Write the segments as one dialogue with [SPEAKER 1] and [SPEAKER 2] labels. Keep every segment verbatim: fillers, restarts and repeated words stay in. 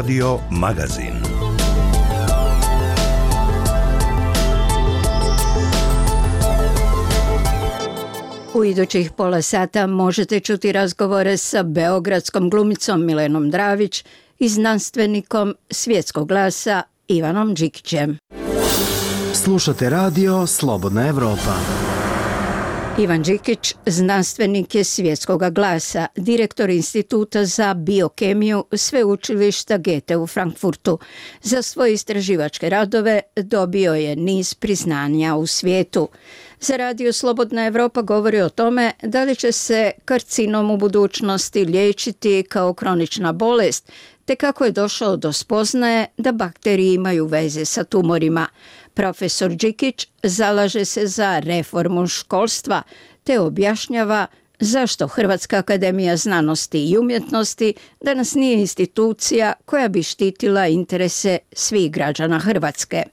[SPEAKER 1] Radio Magazin.
[SPEAKER 2] U idućih pola sata možete čuti razgovore sa beogradskom glumicom Milenom Dravić i znanstvenikom Svjetskog glasa Ivanom Đikićem.
[SPEAKER 3] Slušate radio Slobodna Evropa.
[SPEAKER 2] Ivan Đikić, znanstvenik je Svjetskoga glasa, direktor Instituta za biokemiju Sveučilišta Goethe u Frankfurtu. Za svoje istraživačke radove dobio je niz priznanja u svijetu. Za radio Slobodna Evropa govori o tome da li će se karcinom u budućnosti liječiti kao kronična bolest, te kako je došao do spoznaje da bakterije imaju veze sa tumorima. Profesor Đikić zalaže se za reformu školstva te objašnjava zašto Hrvatska akademija znanosti i umjetnosti danas nije institucija koja bi štitila interese svih građana Hrvatske.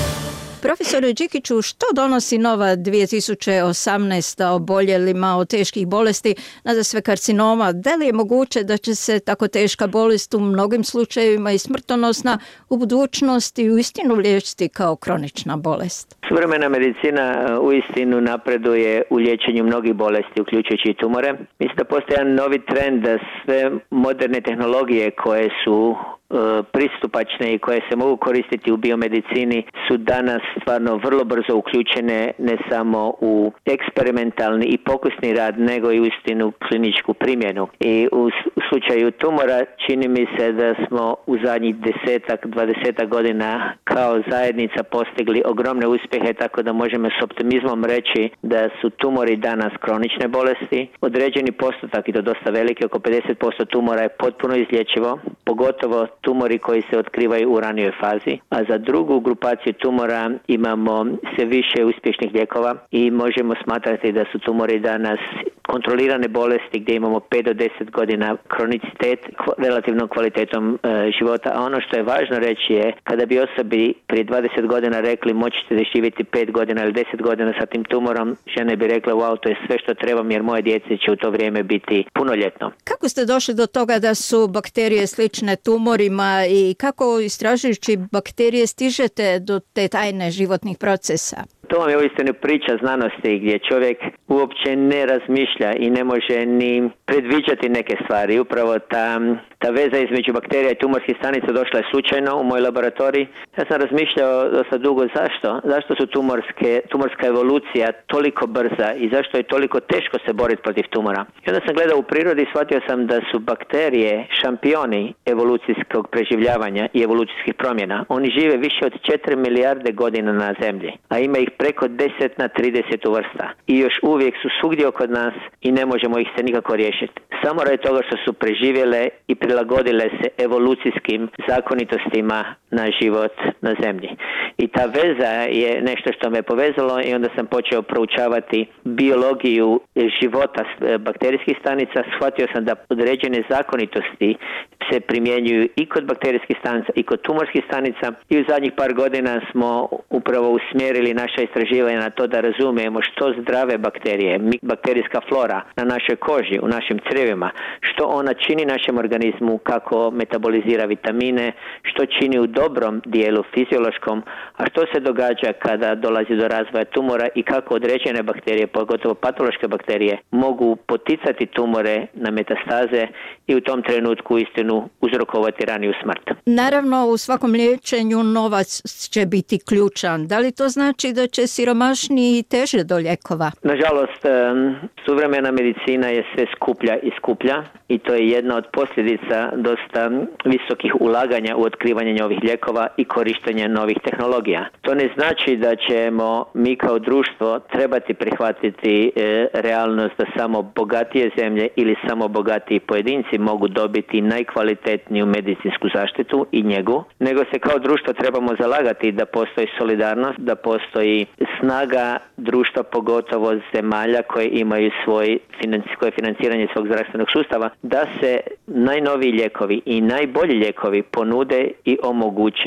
[SPEAKER 2] Profesore Đikiću, što donosi nova dvije tisuće osamnaesta oboljelima od teških bolesti, nadasve karcinoma? Da li je moguće da će se tako teška bolest u mnogim slučajevima i smrtonosna u budućnosti uistinu liječiti kao kronična bolest?
[SPEAKER 4] Suvremena medicina uistinu napreduje u liječenju mnogih bolesti, uključujući i tumore. Mislim da postoji jedan novi trend da sve moderne tehnologije koje su pristupačne i koje se mogu koristiti u biomedicini su danas stvarno vrlo brzo uključene ne samo u eksperimentalni i pokusni rad, nego i uistinu kliničku primjenu. I u slučaju tumora čini mi se da smo u zadnjih desetak, dvadesetak godina kao zajednica postigli ogromne uspjehe, tako da možemo s optimizmom reći da su tumori danas kronične bolesti. Određeni postotak, i to dosta veliki, oko pedeset posto tumora je potpuno izlječivo, pogotovo tumori koji se otkrivaju u ranijoj fazi, a za drugu grupaciju tumora imamo sve više uspješnih lijekova i možemo smatrati da su tumori danas kontrolirane bolesti gdje imamo pet do deset godina kronicitet relativnom kvalitetom e, života. A ono što je važno reći je, kada bi osobi prije dvadeset godina rekli moći ćete živjeti pet godina ili deset godina sa tim tumorom, žene bi rekla wow, to je sve što trebam jer moje djece će u to vrijeme biti punoljetno.
[SPEAKER 2] Kako ste došli do toga da su bakterije slične tumorima i kako istražujući bakterije stižete do te tajne životnih procesa?
[SPEAKER 4] To vam je uistinu priča znanosti gdje čovjek uopće ne razmišlja i ne može ni predviđati neke stvari. Upravo ta, ta veza između bakterija i tumorskih stanica došla je slučajno u moj laboratorij. Ja sam razmišljao dosta dugo zašto. Zašto su tumorske, tumorska evolucija toliko brza i zašto je toliko teško se boriti protiv tumora. I onda sam gledao u prirodi i shvatio sam da su bakterije šampioni evolucijskog preživljavanja i evolucijskih promjena. Oni žive više od četiri milijarde godina na zemlji, a ima ih preko deset na trideset vrsta i još uvijek su svugdje oko nas i ne možemo ih se nikako riješiti. Samo radi toga što su preživjele i prilagodile se evolucijskim zakonitostima na život na zemlji. I ta veza je nešto što me povezalo i onda sam počeo proučavati biologiju života bakterijskih stanica. Shvatio sam da određene zakonitosti se primjenjuju i kod bakterijskih stanica i kod tumorskih stanica i u zadnjih par godina smo upravo usmjerili naša istraživanja na to da razumijemo što zdrave bakterije, bakterijska flora na našoj koži, u našim crijevima, što ona čini našem organizmu, kako metabolizira vitamine, što čini u dobrom dijelu fiziološkom, a što se događa kada dolazi do razvoja tumora i kako određene bakterije, pogotovo patološke bakterije, mogu poticati tumore na metastaze i u tom trenutku istinu uzrokovati raniju smrt.
[SPEAKER 2] Naravno, u svakom liječenju novac će biti ključan. Da li to znači da će siromašniji teže do lijekova?
[SPEAKER 4] Nažalost, suvremena medicina je sve skuplja i skuplja i to je jedna od posljedica dosta visokih ulaganja u otkrivanje novih lijekova i korištenje novih tehnologija. To ne znači da ćemo mi kao društvo trebati prihvatiti e, realnost da samo bogatije zemlje ili samo bogatiji pojedinci mogu dobiti najkvalitetniju medicinsku zaštitu i njegu, nego se kao društvo trebamo zalagati da postoji solidarnost, da postoji snaga društva, pogotovo zemalja koje imaju svoj koje financiranje svog zdravstvenog sustava, da se najnoviji lijekovi i najbolji lijekovi ponude i omoguće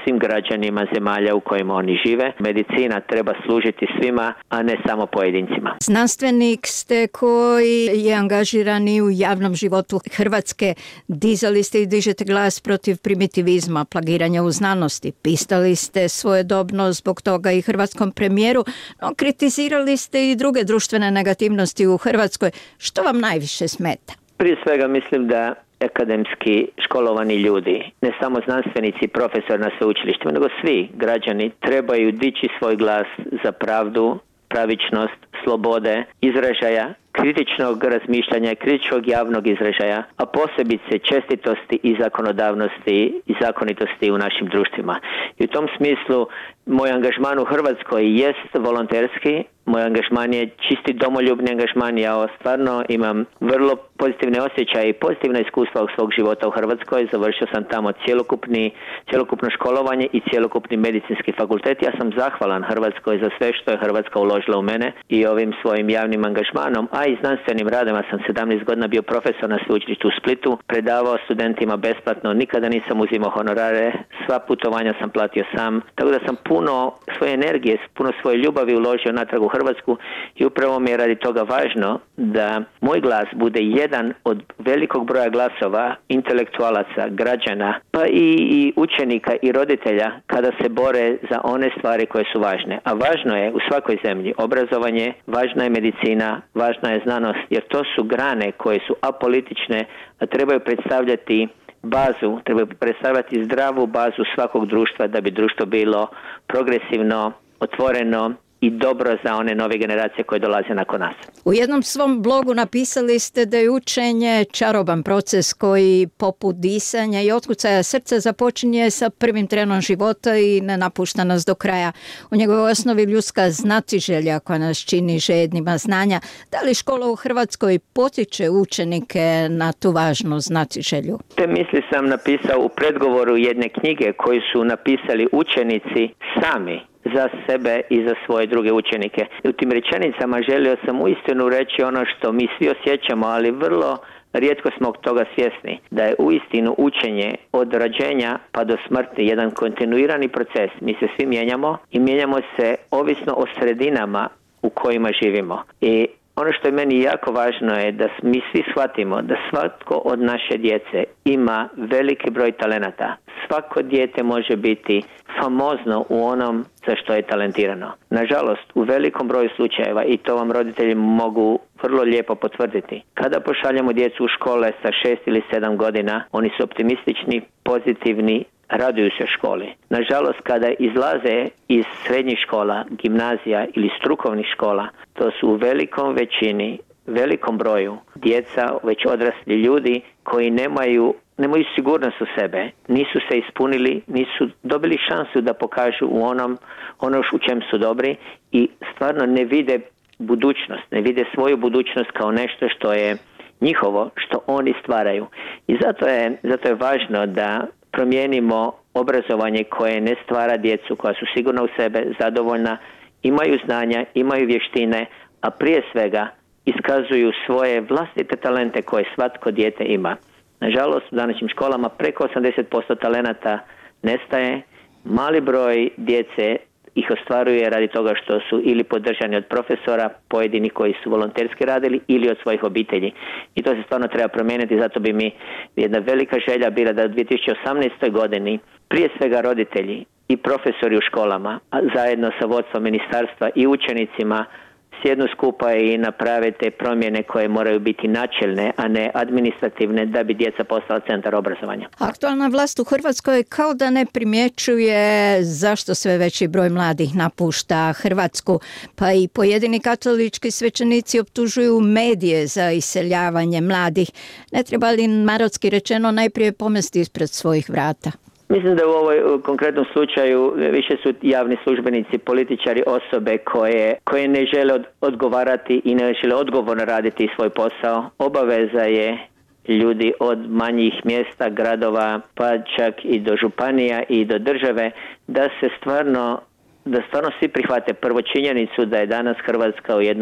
[SPEAKER 4] svim građanima zemalja u kojima oni žive. Medicina treba služiti svima, a ne samo pojedincima.
[SPEAKER 2] Znanstvenik ste koji je angažiran i u javnom životu Hrvatske. Dizali ste i dižete glas protiv primitivizma, plagiranja u znanosti. Pisali ste svojedobno zbog toga i hrvatskom premijeru, no kritizirali ste i druge društvene negativnosti u Hrvatskoj. Što vam najviše smeta?
[SPEAKER 4] Prije svega mislim da akademski školovani ljudi, ne samo znanstvenici i profesori na sveučilištima, nego svi građani trebaju dići svoj glas za pravdu, pravičnost, slobode, izražaja, kritičnog razmišljanja i kritičnog javnog izražaja, a posebice čestitosti i zakonodavnosti i zakonitosti u našim društvima. I u tom smislu moj angažman u Hrvatskoj jest volonterski, moj angažman je čisti domoljubni angažman, ja stvarno imam vrlo pozitivne osjećaje i pozitivna iskustva u svog života u Hrvatskoj, završio sam tamo cjelokupni, cjelokupno školovanje i cjelokupni medicinski fakultet. Ja sam zahvalan Hrvatskoj za sve što je Hrvatska uložila u mene i ovim svojim javnim angažmanom, a i znanstvenim radima. Sam sedamnaest godina bio profesor na sveučilištu u Splitu, predavao studentima besplatno, nikada nisam uzimao honorare, sva putovanja sam platio sam, tako da sam puno svoje energije, puno svoje ljubavi uložio natrag u Hrvatsku i upravo mi je radi toga važno da moj glas bude jedan od velikog broja glasova intelektualaca, građana, pa i, i učenika i roditelja kada se bore za one stvari koje su važne. A važno je u svakoj zemlji obrazovanje, važna je medicina, važna je znanost, jer to su grane koje su apolitične, a trebaju predstavljati bazu, trebaju predstavljati zdravu bazu svakog društva da bi društvo bilo progresivno, otvoreno i dobro za one nove generacije koje dolaze nakon nas.
[SPEAKER 2] U jednom svom blogu napisali ste da je učenje čaroban proces koji poput disanja i otkucaja srca započinje sa prvim trenom života i ne napušta nas do kraja. U njegovoj osnovi ljudska znatiželja koja nas čini žednima znanja. Da li škola u Hrvatskoj potiče učenike na tu važnu znatiželju?
[SPEAKER 4] Te misli sam napisao u predgovoru jedne knjige koju su napisali učenici sami za sebe i za svoje druge učenike. I u tim rečenicama želio sam uistinu reći ono što mi svi osjećamo, ali vrlo rijetko smo toga svjesni, da je uistinu učenje od rođenja pa do smrti jedan kontinuirani proces. Mi se svi mijenjamo i mijenjamo se ovisno o sredinama u kojima živimo. I ono što je meni jako važno je da mi svi shvatimo da svatko od naše djece ima veliki broj talenata. Svako dijete može biti famozno u onom za što je talentirano. Nažalost, u velikom broju slučajeva, i to vam roditelji mogu vrlo lijepo potvrditi, kada pošaljemo djecu u škole sa šest ili sedam godina, oni su optimistični, pozitivni, raduju se školi. Nažalost, kada izlaze iz srednjih škola, gimnazija ili strukovnih škola, to su u velikom većini, velikom broju djeca, već odrasli ljudi koji nemaju, nemaju sigurnost u sebe, nisu se ispunili, nisu dobili šansu da pokažu u onom, ono u čem su dobri i stvarno ne vide budućnost, ne vide svoju budućnost kao nešto što je njihovo, što oni stvaraju. I zato je, zato je važno da promijenimo obrazovanje koje ne stvara djecu, koja su sigurna u sebe, zadovoljna, imaju znanja, imaju vještine, a prije svega iskazuju svoje vlastite talente koje svatko dijete ima. Nažalost, u današnjim školama preko osamdeset posto talenata nestaje, mali broj djece ih ostvaruje radi toga što su ili podržani od profesora, pojedini koji su volonterski radili, ili od svojih obitelji. I to se stvarno treba promijeniti, zato bi mi jedna velika želja bila da u dvije tisuće osamnaestoj godini prije svega roditelji i profesori u školama, a zajedno sa vodstvom ministarstva i učenicima sjednu skupa i naprave te promjene koje moraju biti načelne, a ne administrativne, da bi djeca postala centar obrazovanja.
[SPEAKER 2] Aktualna vlast u Hrvatskoj kao da ne primjećuje zašto sve veći broj mladih napušta Hrvatsku, pa i pojedini katolički svećenici optužuju medije za iseljavanje mladih. Ne treba li, narodski rečeno, najprije pomesti ispred svojih vrata?
[SPEAKER 4] Mislim da u ovoj konkretnom slučaju više su javni službenici, političari, osobe koje, koje ne žele od, odgovarati i ne žele odgovorno raditi svoj posao. Obaveza je ljudi od manjih mjesta, gradova, pa čak i do županija i do države, da se stvarno, da stvarno svi prihvate prvo činjenicu da je danas Hrvatska u jednoj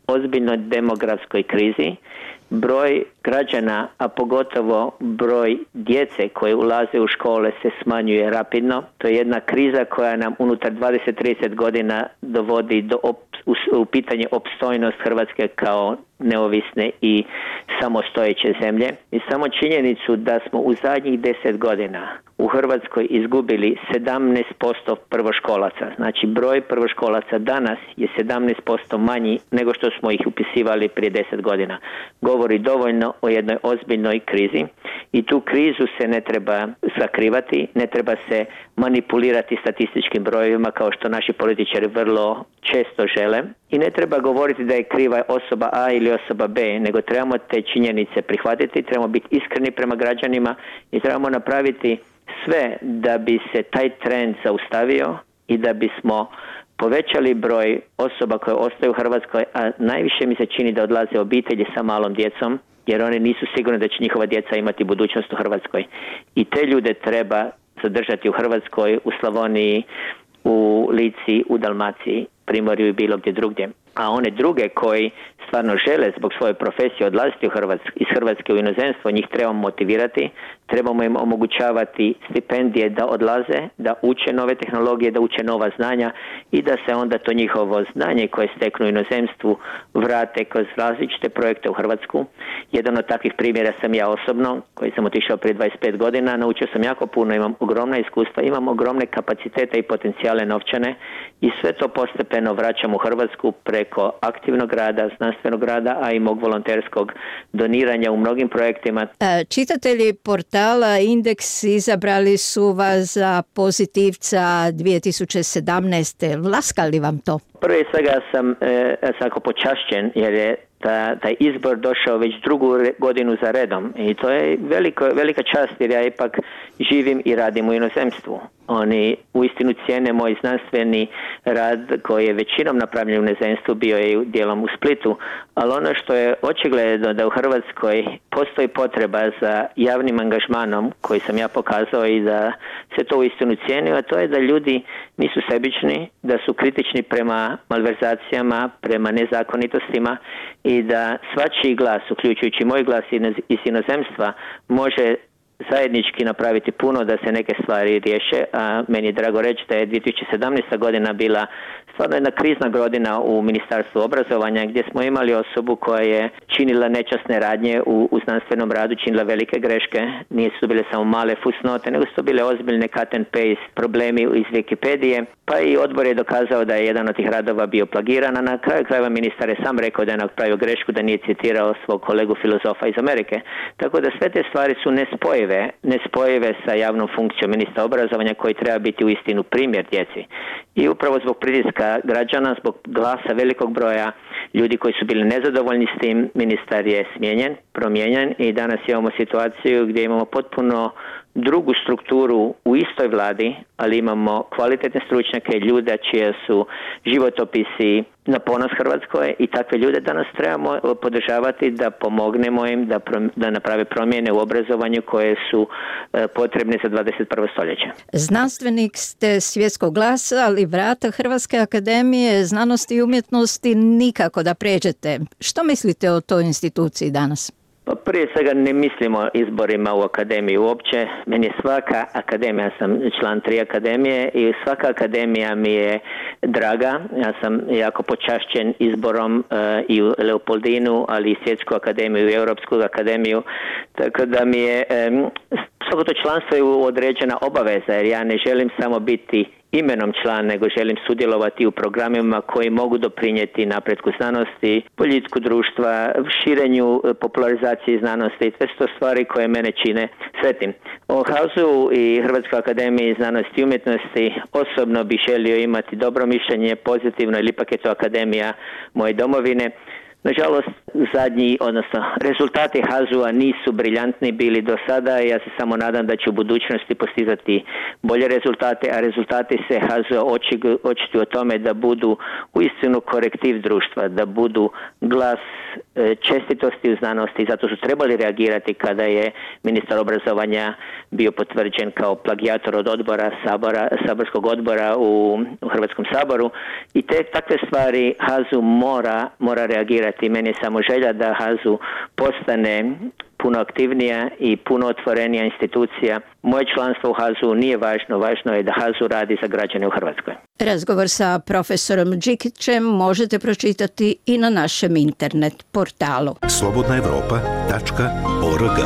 [SPEAKER 4] ozbiljnoj demografskoj krizi. Broj građana, a pogotovo broj djece koje ulaze u škole se smanjuje rapidno. To je jedna kriza koja nam unutar dvadeset do trideset godina dovodi do op, u, u pitanje opstojnost Hrvatske kao neovisne i samostojeće zemlje. I samo činjenicu da smo u zadnjih deset godina u Hrvatskoj izgubili sedamnaest posto prvoškolaca. Znači broj prvoškolaca danas je sedamnaest posto manji nego što smo ih upisivali prije deset godina. Govori dovoljno o jednoj ozbiljnoj krizi i tu krizu se ne treba sakrivati, ne treba se manipulirati statističkim brojevima kao što naši političari vrlo često žele i ne treba govoriti da je kriva osoba A ili osoba B, nego trebamo te činjenice prihvatiti, trebamo biti iskreni prema građanima i trebamo napraviti sve da bi se taj trend zaustavio i da bismo povećali broj osoba koje ostaju u Hrvatskoj, a najviše mi se čini da odlaze obitelji sa malom djecom, jer oni nisu sigurni da će njihova djeca imati budućnost u Hrvatskoj. I te ljude treba zadržati u Hrvatskoj, u Slavoniji, u Lici, u Dalmaciji, Primorju i bilo gdje drugdje. A one druge koji stvarno žele zbog svoje profesije odlaziti u Hrvatsku, iz Hrvatske u inozemstvo, njih trebamo motivirati, trebamo im omogućavati stipendije da odlaze, da uče nove tehnologije, da uče nova znanja i da se onda to njihovo znanje koje steknu u inozemstvu vrate kroz različite projekte u Hrvatsku. Jedan od takvih primjera sam ja osobno, koji sam otišao prije dvadeset pet godina, naučio sam jako puno, imam ogromna iskustva, imam ogromne kapacitete i potencijale novčane i sve to postepeno vraćam u Hrvatsku preko aktivnog rada, znanstvenog rada, a i mog volonterskog doniranja u mnogim projektima.
[SPEAKER 2] Čitatelji portala Indeks izabrali su vas za pozitivca dvije tisuće sedamnaeste. Vlaska li vam to?
[SPEAKER 4] Prije svega sam e, svako počašćen jer je ta, taj izbor došao već drugu re, godinu za redom i to je veliko, velika čast jer ja ipak živim i radim u inozemstvu. Oni uistinu cijene moj znanstveni rad koji je većinom napravljen u inozemstvu, bio je dijelom u Splitu, ali ono što je očigledno da u Hrvatskoj postoji potreba za javnim angažmanom koji sam ja pokazao i da se to uistinu cijeni, a to je da ljudi nisu sebični, da su kritični prema malverzacijama, prema nezakonitostima i da svačiji glas, uključujući moj glas iz inozemstva, može zajednički napraviti puno da se neke stvari riješe, a meni je drago reći da je dvije tisuće sedamnaesta godina bila stvarno jedna krizna godina u Ministarstvu obrazovanja gdje smo imali osobu koja je činila nečasne radnje u, u znanstvenom radu, činila velike greške, nisu bile samo male fusnote, nego su bile ozbiljne cut and paste problemi iz Wikipedije, pa i odbor je dokazao da je jedan od tih radova bio plagiran, a na kraju krajeva ministar je sam rekao da je napravio grešku, da nije citirao svog kolegu filozofa iz Amerike. Tako da sve te stvari su nespojive, nespojive sa javnom funkcijom ministra obrazovanja koji treba biti uistinu primjer djeci. I upravo zbog pritiska građana, zbog glasa velikog broja ljudi koji su bili nezadovoljni s tim, ministar je smijenjen, promijenjen i danas imamo situaciju gdje imamo potpuno drugu strukturu u istoj vladi, ali imamo kvalitetne stručnjake, ljude čije su životopisi na ponos Hrvatskoj i takve ljude danas trebamo podržavati da pomognemo im da, pro, da naprave promjene u obrazovanju koje su e, potrebne za dvadeset prvo stoljeće.
[SPEAKER 2] Znanstvenik ste svjetskog glasa, ali vrata Hrvatske akademije znanosti i umjetnosti nikako da pređete. Što mislite o toj instituciji danas?
[SPEAKER 4] Pa prije svega ne mislimo izborima u akademiji uopće. Meni je svaka akademija, ja sam član tri akademije i svaka akademija mi je draga. Ja sam jako počašćen izborom uh, i u Leopoldinu, ali i Svjetsku akademiju i Europsku akademiju. Tako da mi je um, svako to članstvo je određena obaveza jer ja ne želim samo biti imenom član, nego želim sudjelovati u programima koji mogu doprinijeti napretku znanosti, boljitku društva, širenju popularizacije znanosti. Sve su to stvari koje mene čine sretnim. O Hausu i Hrvatskoj akademiji znanosti i umjetnosti osobno bih želio imati dobro mišljenje, pozitivno, ili ipak je to akademija moje domovine. Nažalost, zadnji, odnosno rezultati Hazua nisu briljantni bili do sada i ja se samo nadam da će u budućnosti postizati bolje rezultate, a rezultati se Hazua očituju o tome da budu uistinu korektiv društva, da budu glas čestitosti u znanosti. Zato su trebali reagirati kada je ministar obrazovanja bio potvrđen kao plagijator od odbora, sabora, saborskog odbora u, u Hrvatskom saboru i te takve stvari Hazu mora, mora reagirati. Meni je samo želja da Hazu postane puno aktivnija i puno otvorenija institucija. Moje članstvo u Hazu nije važno, važno je da Hazu radi za građane u Hrvatskoj.
[SPEAKER 2] Razgovor sa profesorom Đikićem možete pročitati i na našem internet portalu
[SPEAKER 1] slobodna evropa tačka org.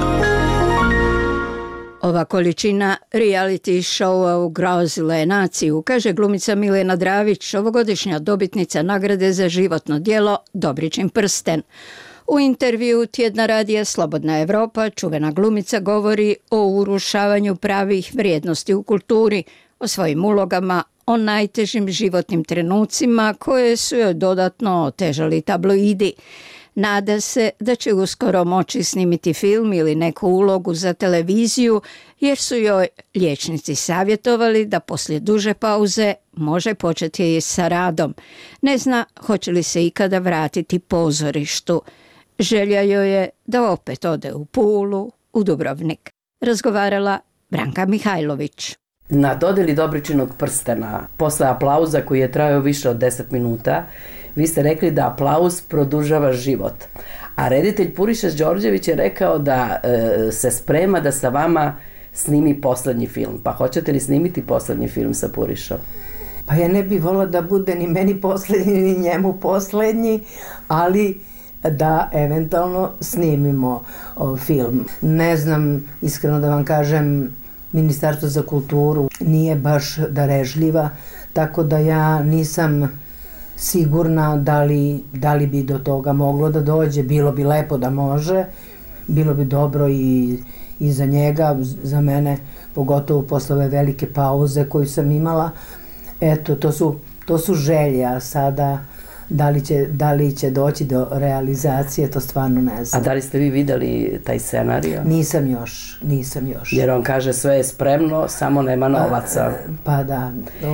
[SPEAKER 2] Ova količina reality showa ugrozila je naciju, kaže glumica Milena Dravić, ovogodišnja dobitnica nagrade za životno djelo Dobričin prsten. U intervju tjedna radija Slobodna Evropa čuvena glumica govori o urušavanju pravih vrijednosti u kulturi, o svojim ulogama, o najtežim životnim trenucima koje su joj dodatno otežali tabloidi. Nada se da će uskoro moći snimiti film ili neku ulogu za televiziju jer su joj liječnici savjetovali da poslije duže pauze može početi sa radom. Ne zna hoće li se ikada vratiti pozorištu. Želja joj je da opet ode u Pulu, u Dubrovnik. Razgovarala Branka Mihajlović.
[SPEAKER 5] Na dodjeli Dobričinog prstena, posle aplauza koji je trajao više od deset minuta, vi ste rekli da aplauz produžava život. A reditelj Puriša Đorđević je rekao da e, se sprema da sa vama snimi poslednji film. Pa hoćete li snimiti poslednji film sa Purišom?
[SPEAKER 6] Pa ja ne bih volila da bude ni meni poslednji, ni njemu poslednji, ali da eventualno snimimo o, film. Ne znam, iskreno da vam kažem, Ministarstvo za kulturu nije baš darežljiva, tako da ja nisam sigurna da li, da li bi do toga moglo da dođe. Bilo bi lepo da može, bilo bi dobro i, i za njega, za mene, pogotovo posle ove velike pauze koju sam imala. Eto, to su, to su želje, a sada da li će, da li će doći do realizacije, to stvarno ne znam.
[SPEAKER 5] A da li ste vi videli taj scenarij?
[SPEAKER 6] Nisam još, nisam još.
[SPEAKER 5] Jer on kaže sve je spremno, samo nema novaca.
[SPEAKER 6] Pa, pa da.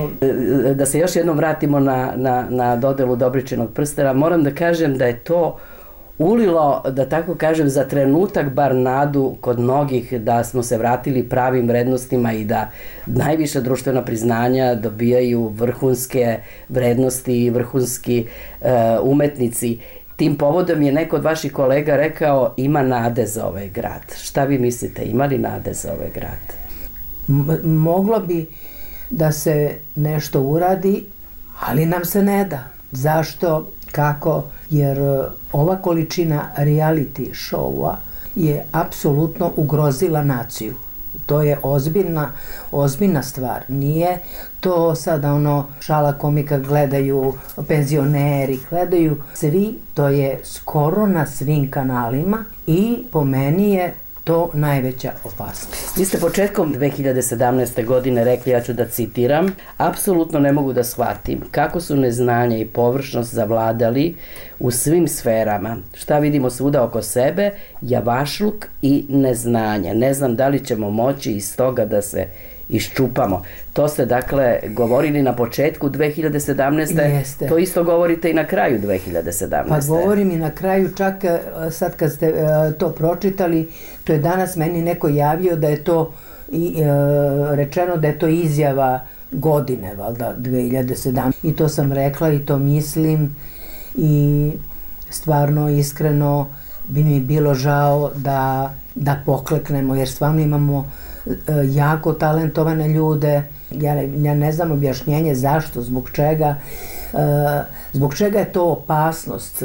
[SPEAKER 5] Da se još jednom vratimo na, na, na dodelu Dobričinog prstena, moram da kažem da je to ulilo, da tako kažem, za trenutak bar nadu kod mnogih da smo se vratili pravim vrednostima i da najviše društvena priznanja dobijaju vrhunske vrednosti i vrhunski uh, umetnici. Tim povodom je neko od vaših kolega rekao ima nade za ovaj grad. Šta vi mislite, ima li nade za ovaj grad?
[SPEAKER 6] M- moglo bi da se nešto uradi, ali nam se ne da. Zašto? Kako? Jer ova količina reality showa je apsolutno ugrozila naciju. To je ozbiljna, ozbiljna stvar. Nije to sada ono šala komika gledaju penzioneri, gledaju svi, to je skoro na svim kanalima i po meni je to najveća opasnost.
[SPEAKER 5] Vi ste početkom dve hiljade sedamnaeste. godine rekli, ja ću da citiram, apsolutno ne mogu da shvatim kako su neznanje i površnost zavladali u svim sferama. Šta vidimo svuda oko sebe, javašluk i neznanje. Ne znam da li ćemo moći iz toga da se iščupamo. To ste dakle govorili na početku dve hiljade sedamnaeste.
[SPEAKER 6] Jeste.
[SPEAKER 5] To isto govorite i na kraju dve hiljade sedamnaeste.
[SPEAKER 6] Pa govorim i na kraju, čak sad kad ste to pročitali, to je danas meni neko javio da je to i, e, rečeno da je to izjava godine, valjda, dve hiljade sedamnaeste. I to sam rekla i to mislim i stvarno, iskreno bi mi bilo žao da, da pokleknemo, jer stvarno imamo jako talentovane ljude. Ja, ja ne znam objašnjenje zašto, zbog čega, zbog čega je to opasnost.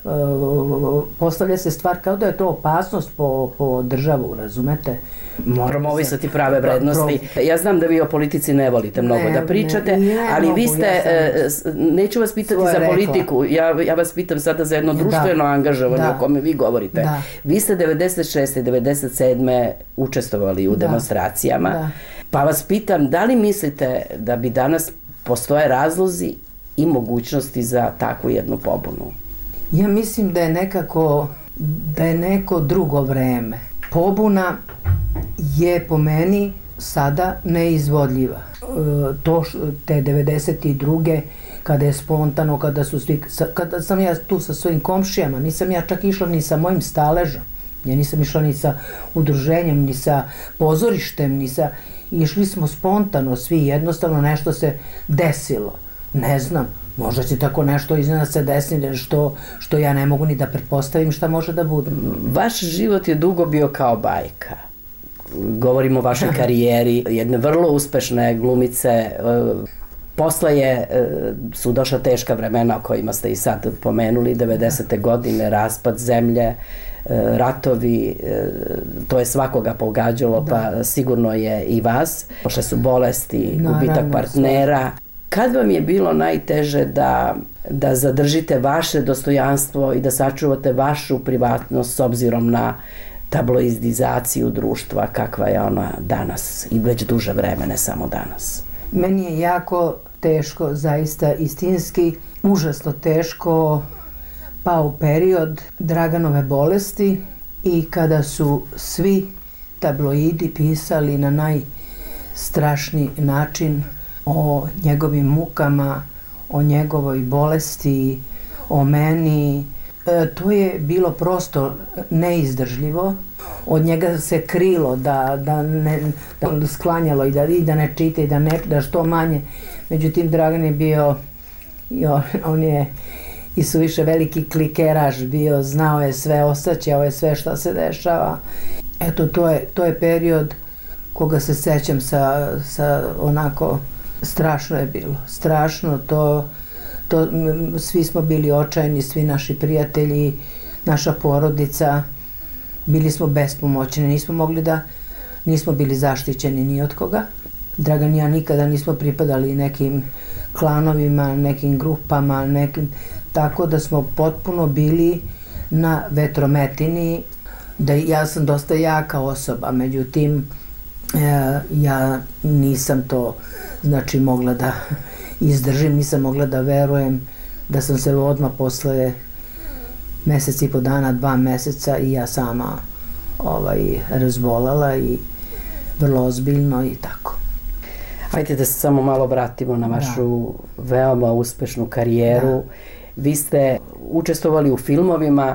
[SPEAKER 6] Postavlja se stvar kao da je to opasnost po, po državu, razumete?
[SPEAKER 5] Promovisati prave vrednosti. Ja znam da vi o politici ne volite mnogo ne, da pričate, ne, ne ali mogu, vi ste, ja sam, neću vas pitati za politiku, ja, ja vas pitam sada za jedno društveno da, angažovanje da, o kome vi govorite. Da. Vi ste devedeset šeste. i devedeset sedme. učestvovali u da, demonstracijama, da. Pa vas pitam, da li mislite da bi danas postoje razlozi i mogućnosti za takvu jednu pobunu?
[SPEAKER 6] Ja mislim da je nekako, da je neko drugo vreme. Pobuna je po meni sada neizvodljiva. To te devedeset druge kada je spontano, kada su svi, kada sam ja tu sa svojim komšijama, nisam ja čak išla ni sa mojim staležom, ja nisam išla ni sa udruženjem, ni sa pozorištem, ni sa, išli smo spontano svi, jednostavno nešto se desilo, ne znam, možda će tako nešto iznenada se desiti što, što ja ne mogu ni da pretpostavim šta može da bude.
[SPEAKER 5] Vaš život je dugo bio kao bajka. Govorimo o vašoj karijeri, jedne vrlo uspešne glumice. Posle je, su došla teška vremena o kojima ste i sad pomenuli, devedesete godine, raspad zemlje, ratovi, to je svakoga pogađalo, pa sigurno je i vas. Pošle su bolesti, gubitak partnera. Kad vam je bilo najteže da, da zadržite vaše dostojanstvo i da sačuvate vašu privatnost s obzirom na tabloidizaciju društva kakva je ona danas i već duže vreme, ne samo danas?
[SPEAKER 6] Meni je jako teško, zaista istinski, užasno teško pao period Draganove bolesti i kada su svi tabloidi pisali na najstrašniji način o njegovim mukama, o njegovoj bolesti, o meni. E, to je bilo prosto neizdržljivo. Od njega se krilo da, da ne da sklanjalo i da, i da ne čita i da, ne, da što manje. Međutim, Dragan je bio, on, on je i suviše veliki klikeraš bio, znao je sve, osjećao je sve šta se dešava. Eto, to je, to je period koga se sećam sa, sa onako, strašno je bilo, strašno, to, to, svi smo bili očajni, svi naši prijatelji, naša porodica, bili smo bespomoćni, nismo mogli da, nismo bili zaštićeni ni od koga. Dragan i ja nikada nismo pripadali nekim klanovima, nekim grupama, nekim, tako da smo potpuno bili na vetrometini, da ja sam dosta jaka osoba, međutim, e, ja nisam to, znači, mogla da izdržim, nisam mogla da verujem da sam se odmah posle mesec i po dana, dva meseca i ja sama ovaj, razbolala i vrlo ozbiljno i tako.
[SPEAKER 5] Hajde da se samo malo vratimo na vašu da. veoma uspešnu karijeru. Da. Vi ste učestvovali u filmovima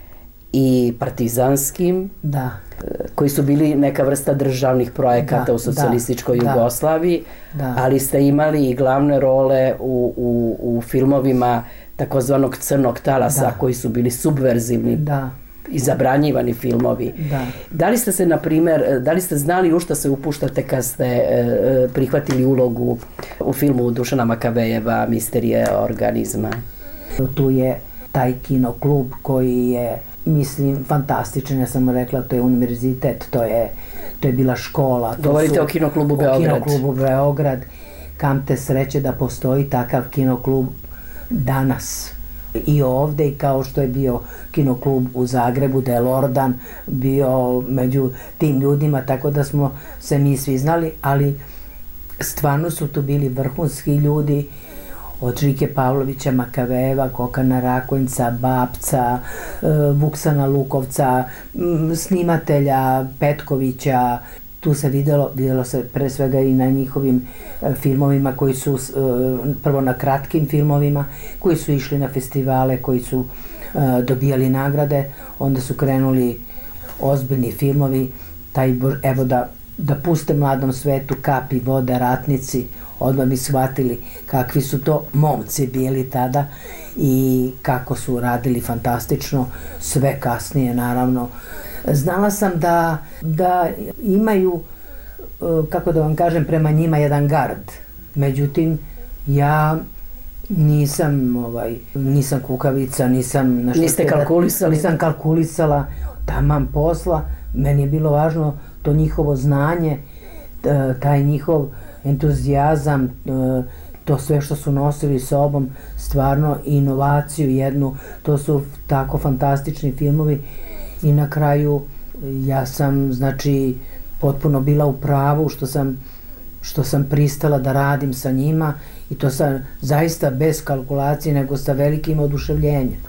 [SPEAKER 5] i partizanskim, da. koji su bili neka vrsta državnih projekata da, u socijalističkoj da, Jugoslaviji, da. ali ste imali i glavne role u, u, u filmovima takozvanog crnog talasa, da. koji su bili subverzivni da. i zabranjivani filmovi. Da. Da li ste se, na primer, da li ste znali u šta se upuštate kad ste e, prihvatili ulogu u filmu Dušana Makavejeva Misterije organizma?
[SPEAKER 6] Tu je taj kinoklub koji je, mislim, fantastičan, ja sam rekla, to je univerzitet, to je, to je bila škola.
[SPEAKER 5] Govorite o kinoklubu Beograd.
[SPEAKER 6] O kinoklubu Beograd, kam te sreće da postoji takav kinoklub danas. I ovde, i kao što je bio kinoklub u Zagrebu, da je Lordan bio među tim ljudima, tako da smo se mi svi znali, ali stvarno su tu bili vrhunski ljudi, od Žike Pavlovića Makavejeva, Kokana Rakonjca, Babca, Vuksana Lukovca, snimatelja Petkovića. Tu se videlo, videlo se pre svega i na njihovim filmovima koji su, prvo na kratkim filmovima, koji su išli na festivale, koji su dobijali nagrade, onda su krenuli ozbiljni filmovi, taj, evo da, da puste mladom svetu Kapi vode, ratnici, odmah bi shvatili kakvi su to momci bili tada i kako su radili fantastično, sve kasnije naravno. Znala sam da, da imaju, kako da vam kažem, prema njima jedan gard. Međutim, ja nisam, ovaj, nisam kukavica, nisam...
[SPEAKER 5] Niste kalkulisali?
[SPEAKER 6] Nisam kalkulisala, taman posla. Meni je bilo važno to njihovo znanje, taj njihov entuzijazam, to sve što su nosili sobom, stvarno inovaciju jednu, to su tako fantastični filmovi i na kraju ja sam, znači, potpuno bila u pravu što sam, što sam pristala da radim sa njima i to sam zaista bez kalkulacije, nego sa velikim oduševljenjem.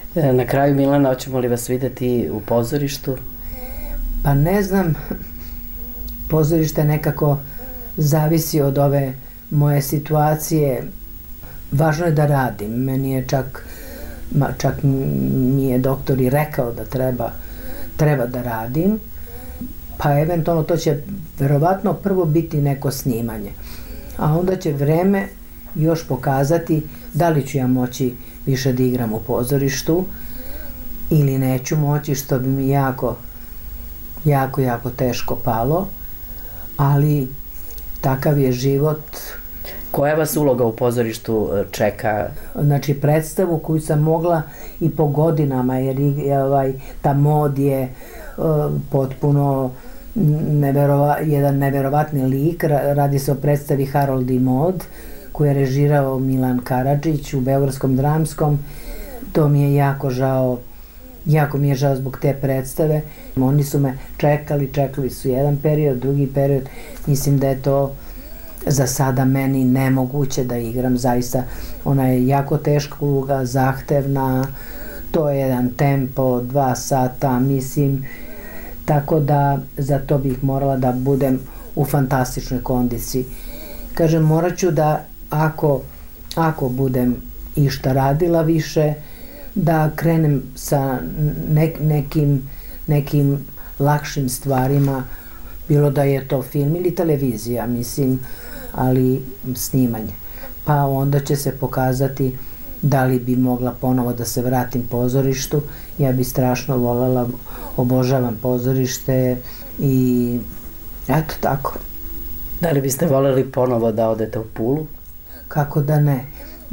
[SPEAKER 5] Na kraju, Milana, hoćemo li vas videti u pozorištu?
[SPEAKER 6] Pa ne znam, pozorište nekako zavisi od ove moje situacije. Važno je da radim. Meni je čak, ma, čak mi je doktor i rekao da treba, treba da radim. Pa eventualno to će verovatno prvo biti neko snimanje. A onda će vreme još pokazati da li ću ja moći više da igram u pozorištu ili neću moći, što bi mi jako, jako, jako teško palo. Ali takav je život.
[SPEAKER 5] Koja vas uloga u pozorištu čeka?
[SPEAKER 6] Znači, predstavu koju sam mogla i po godinama, jer ovaj, ta mod je uh, potpuno neverova, jedan neverovatni lik. Radi se o predstavi Harold i Mod, koju je režirao Milan Karadžić u Beogradskom dramskom. To mi je jako žao, jako mi je žao zbog te predstave. Oni su me čekali, čekali su jedan period, drugi period. Mislim da je to za sada meni nemoguće da igram. Zaista, ona je jako teška uloga, zahtevna, to je jedan tempo, dva sata, mislim, tako da za to bih morala da budem u fantastičnoj kondiciji. Kažem, morat ću da ako, ako budem išta radila više, da krenem sa ne, nekim, nekim lakšim stvarima, bilo da je to film ili televizija, mislim, ali snimanje. Pa onda će se pokazati da li bi mogla ponovo da se vratim pozorištu. Ja bi strašno voljela, obožavam pozorište i eto tako.
[SPEAKER 5] Da li biste voljeli ponovo da odete u Pulu?
[SPEAKER 6] Kako da ne.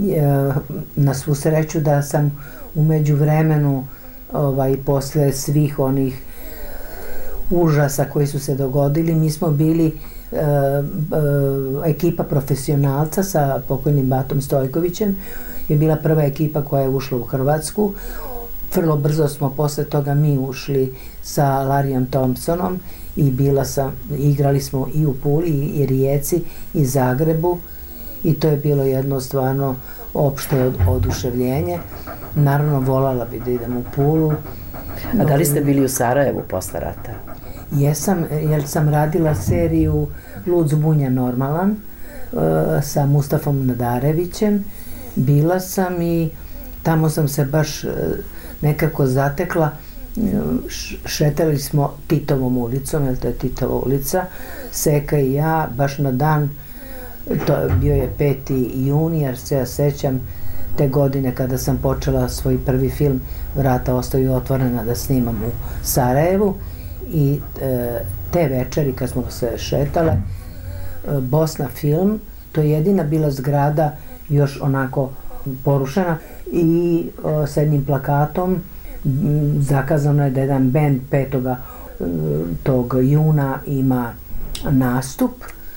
[SPEAKER 6] Na svu sreću da sam u međuvremenu, ovaj, posle svih onih užasa koji su se dogodili, mi smo bili e, e, ekipa profesionalca sa pokojnim Batom Stojkovićem, je bila prva ekipa koja je ušla u Hrvatsku. Vrlo brzo smo posle toga mi ušli sa Larijom Thompsonom i bila sam, igrali smo i u Puli i Rijeci i Zagrebu i to je bilo jedno stvarno opšte oduševljenje. Naravno, volala bi da idem u Pulu.
[SPEAKER 5] A da li ste bili u Sarajevu posle rata?
[SPEAKER 6] Jesam, jer sam radila seriju Lud zbunja normalan uh, sa Mustafom Nadarevićem. Bila sam i tamo sam se baš uh, nekako zatekla. Uh, šetali smo Titovom ulicom, jer to je Titova ulica, Seka i ja, baš na dan, to bio je peti juni, jer se ja sećam te godine kada sam počela svoj prvi film Vrata ostaju otvorena da snimam u Sarajevu i e, te večeri kad smo se šetale, e, Bosna film, to je jedina bila zgrada još onako porušena i o, s jednim plakatom m, zakazano je da jedan bend petoga e, tog juna ima nastup.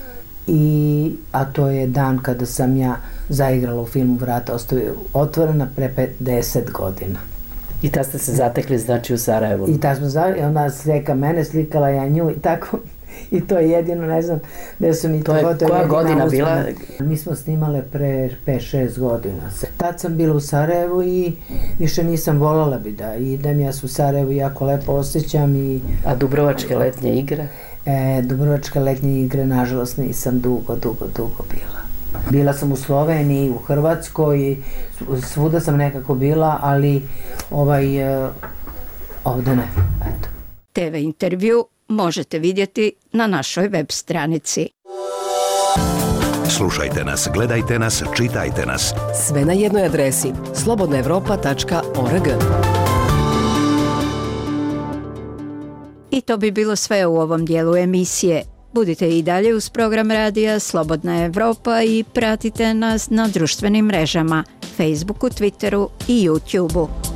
[SPEAKER 6] I, a to je dan kada sam ja zaigrala u filmu Vrata ostaju otvorena pre pedeset godina.
[SPEAKER 5] I tad ste se zatekli, znači, u Sarajevu?
[SPEAKER 6] I tad smo zatekli, ona slika mene, slikala ja nju i tako. I to je jedino, ne znam, da su mi
[SPEAKER 5] to je, to koja godina bila?
[SPEAKER 6] Mi smo snimale pre pet šest godina. Tad sam bila u Sarajevu i više nisam voljela bi da idem. Ja se u Sarajevu jako lepo osjećam. I...
[SPEAKER 5] A Dubrovačke letnje igre?
[SPEAKER 6] E, Dubrovačke letnje igre, nažalost, nisam dugo, dugo, dugo bila. Bila sam u Sloveniji, u Hrvatskoj, svuda sam nekako bila, ali ovaj, e, ovde ne. Eto.
[SPEAKER 2] te ve intervju možete vidjeti na našoj web stranici.
[SPEAKER 1] Slušajte nas, gledajte nas, čitajte nas.
[SPEAKER 7] Sve na jednoj adresi slobodna evropa tačka org.
[SPEAKER 2] I to bi bilo sve u ovom dijelu emisije. Budite i dalje uz program radija Slobodna Evropa i pratite nas na društvenim mrežama, Facebooku, Twitteru i YouTubeu.